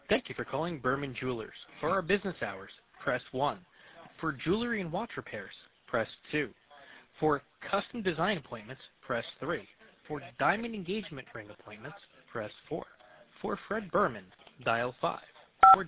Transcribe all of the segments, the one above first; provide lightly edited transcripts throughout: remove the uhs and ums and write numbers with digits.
Thank you for calling Berman Jewelers. For our business hours, press 1. For jewelry and watch repairs, press 2. For custom design appointments, press 3. For diamond engagement ring appointments, press 4. For Fred Berman, dial 5. For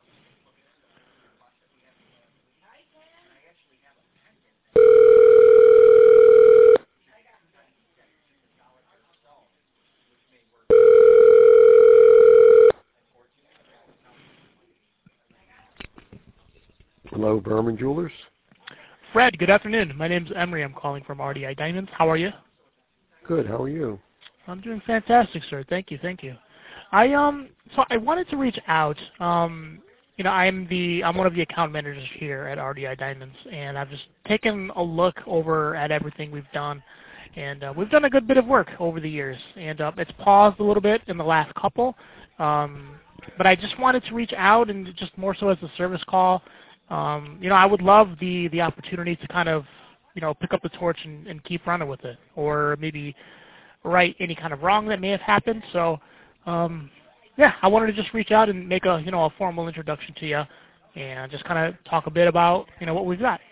Hello, Berman Jewelers. Fred, good afternoon. My name's Emery. I'm calling from RDI Diamonds. How are you? Good. How are you? I'm doing fantastic, sir. Thank you. So I wanted to reach out. I'm one of the account managers here at RDI Diamonds, and I've just taken a look over at everything we've done, and we've done a good bit of work over the years, and it's paused a little bit in the last couple, but I just wanted to reach out and just more so as a service call. I would love the opportunity to kind of, pick up the torch and keep running with it, or maybe right any kind of wrong that may have happened. So, I wanted to just reach out and make a formal introduction to you, and just kind of talk a bit about what we've got.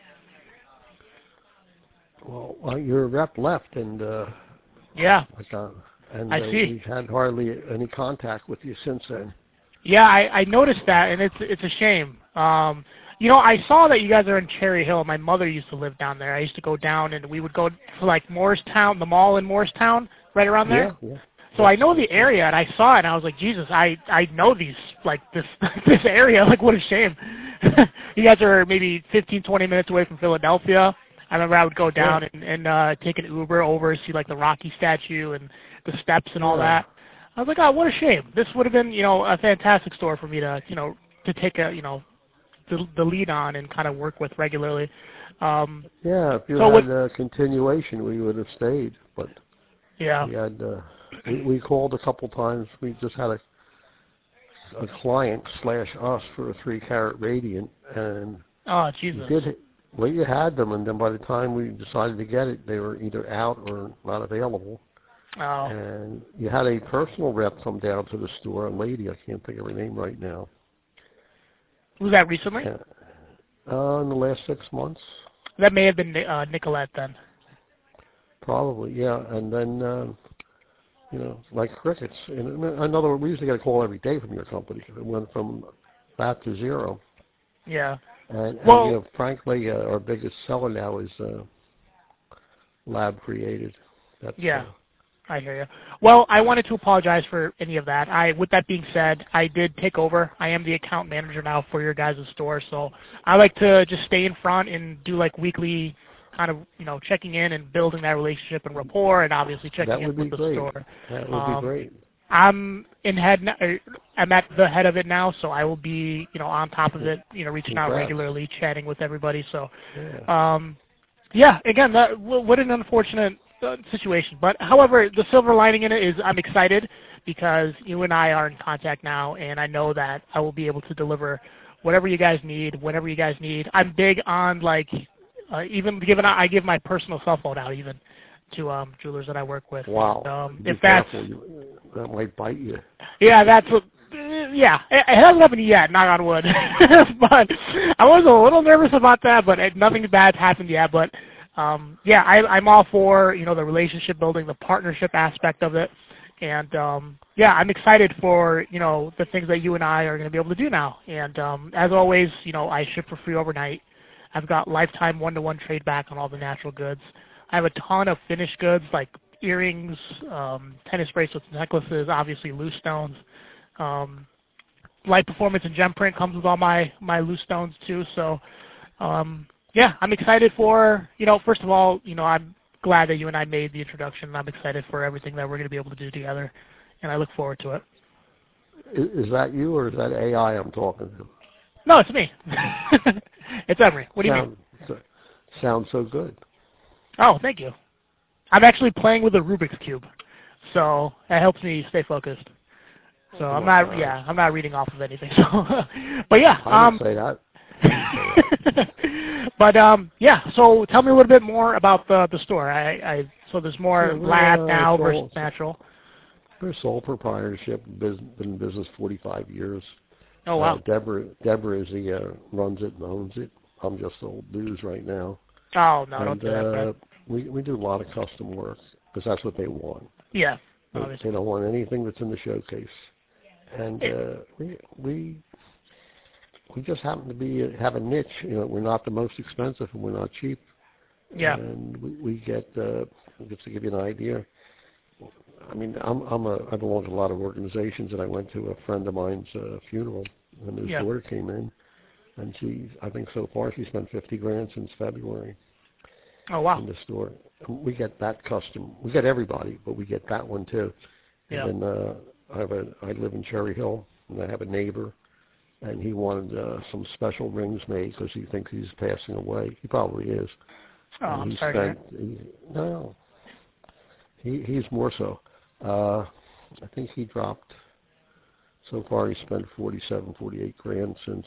Well, your rep left, and yeah, and I see. We've had hardly any contact with you since then. Yeah, I noticed that, and it's a shame. I saw that you guys are in Cherry Hill. My mother used to live down there. I used to go down, and we would go to like Morristown, the mall in Morristown, right around there. Yeah. So I know the area, and I saw it, and I was like, Jesus, I know these, like, this this area. Like, what a shame. You guys are maybe 15, 20 minutes away from Philadelphia. I remember I would go down and take an Uber over, see, like, the Rocky statue and the steps and all that. I was like, oh, what a shame. This would have been, a fantastic store for me to, to take a, the lead on and kind of work with regularly. If you had a continuation, we would have stayed. But we had we called a couple times. We just had a client / us for a 3-carat radiant, and you had them, and then by the time we decided to get it, they were either out or not available. Oh. And you had a personal rep come down to the store, a lady, I can't think of her name right now. Was that recently? In the last 6 months. That may have been Nicolette then. Probably, yeah. And then, like crickets. And another, we usually get a call every day from your company. It went from that to zero. Yeah. And well, frankly, our biggest seller now is Lab Created. I hear you. Well, I wanted to apologize for any of that. With that being said, I did take over. I am the account manager now for your guys' store, so I like to just stay in front and do like weekly kind of, checking in and building that relationship and rapport, and obviously checking in with the store. That would be great. I'm at the head of it now, so I will be, on top of it, reaching out regularly, chatting with everybody. So, again, what an unfortunate situation. But however, the silver lining in it is I'm excited because you and I are in contact now, and I know that I will be able to deliver whatever you guys need, whenever you guys need. I'm big on I give my personal cell phone out even to jewelers that I work with. Wow. And, if that's that might bite you. Yeah, that's what. Yeah, it hasn't happened yet, knock on wood. But I was a little nervous about that, but nothing bad's happened yet. But I'm all for the relationship building, the partnership aspect of it, and I'm excited for the things that you and I are going to be able to do now. And as always, I ship for free overnight. I've got lifetime 1-to-1 trade back on all the natural goods. I have a ton of finished goods like earrings, tennis bracelets, necklaces, obviously loose stones. Light Performance and Gem Print comes with all my loose stones too. So. I'm excited for, first of all, I'm glad that you and I made the introduction. I'm excited for everything that we're going to be able to do together, and I look forward to it. Is that you, or is that AI I'm talking to? No, it's me. It's Emery. What do you mean? Sounds so good. Oh, thank you. I'm actually playing with a Rubik's Cube, so that helps me stay focused. So I'm not reading off of anything. So, but yeah. I didn't say that. But so tell me a little bit more about the store. So there's more lab now versus natural. We're sole proprietorship. Been in business 45 years. Oh, wow. Deborah is the runs it and owns it. I'm just old news right now. Oh, no, And, don't do that, Brad. we do a lot of custom work because that's what they want. Yeah. They don't want anything that's in the showcase. And we just happen to have a niche. You know, we're not the most expensive and we're not cheap. Yeah. And we get just to give you an idea. I mean, I belong to a lot of organizations, and I went to a friend of mine's funeral, and his daughter came in, and I think so far she spent $50,000 since February. Oh, wow. In the store. We get that custom. We get everybody, but we get that one too. Yeah. And then I live in Cherry Hill, and I have a neighbor, and he wanted some special rings made because he thinks he's passing away. He probably is. Oh, I'm sorry. No, he's more so. I think he dropped. So far, he spent $48,000 since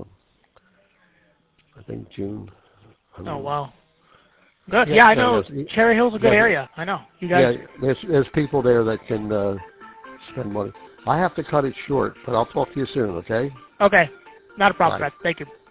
I think June. Oh, wow. Good. Yeah, I know. Cherry Hill's a good area. I know. You guys. Yeah, there's people there that can spend money. I have to cut it short, but I'll talk to you soon. Okay. Okay. Not a problem, Bye. Brad. Thank you.